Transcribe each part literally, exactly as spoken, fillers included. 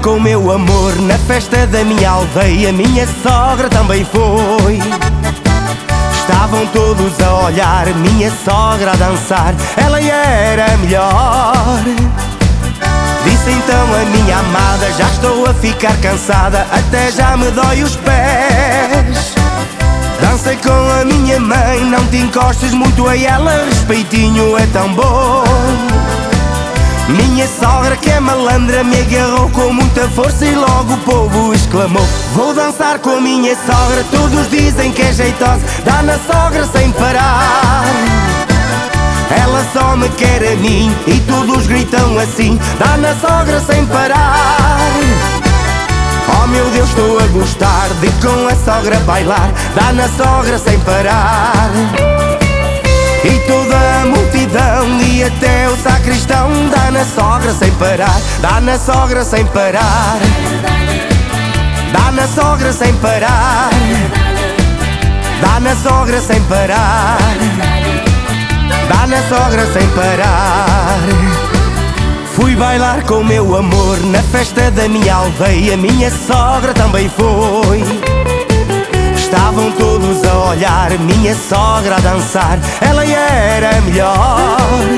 com o meu amor na festa da minha aldeia. Minha sogra também foi. Estavam todos a olhar, minha sogra a dançar. Ela era a melhor. Disse então a minha amada: já estou a ficar cansada, até já me dói os pés. Dancei com a minha mãe, não te encostes muito a ela, respeitinho é tão bom. Minha sogra, que é malandra, me agarrou com muita força e logo o povo exclamou: vou dançar com a minha sogra. Todos dizem que é jeitosa, dá na sogra sem parar. Ela só me quer a mim e todos gritam assim: dá na sogra sem parar. Oh meu Deus, estou a gostar de com a sogra bailar. Dá na sogra sem parar. E toda a multidão e até o sacristão dá na sogra sem parar. Dá na sogra sem parar. Dá na sogra sem parar. Dá na sogra sem parar. Dá na sogra sem parar. Fui bailar com o meu amor na festa da minha aldeia. Minha sogra também foi. Estavam todos a olhar, minha sogra a dançar. Ela era a melhor.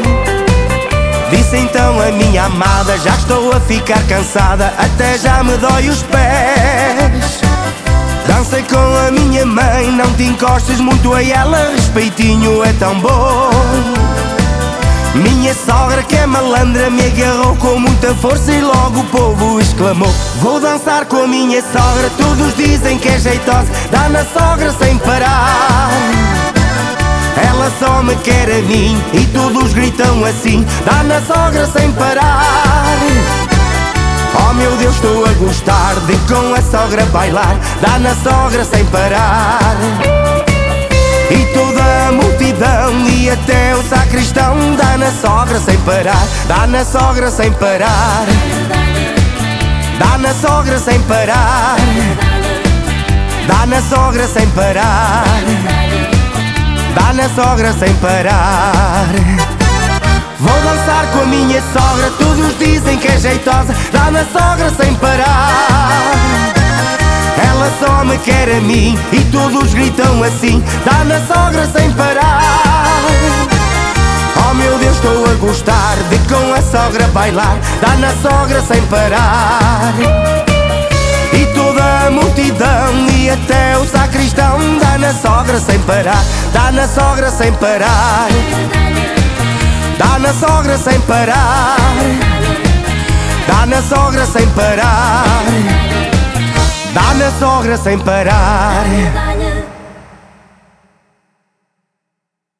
Disse então a minha amada: já estou a ficar cansada, até já me dói os pés. Dancei com a minha mãe, não te encostes muito a ela, respeitinho é tão bom. Minha sogra, que é malandra, me agarrou com muita força e logo o povo exclamou: vou dançar com a minha sogra. Todos dizem que é jeitosa, dá na sogra sem parar. Ela só me quer a mim e todos gritam assim: dá na sogra sem parar. Oh meu Deus, estou a gostar de com a sogra bailar. Dá na sogra sem parar. E toda a multidão e até o sacristão dá na sogra sem parar. Dá na sogra sem parar. Dá na sogra sem parar. Dá na sogra sem parar. Dá na sogra sem parar. Vou dançar com a minha sogra, todos dizem que é jeitosa. Dá na sogra sem parar. Ela só me quer a mim e todos gritam assim: dá na sogra sem parar. Oh meu Deus, estou a gostar de com a sogra bailar. Dá na sogra sem parar. E toda a multidão e até o sacristão dá na sogra sem parar. Dá na sogra sem parar. Dá na sogra sem parar. Dá na sogra sem parar. Dá na sogra sem parar.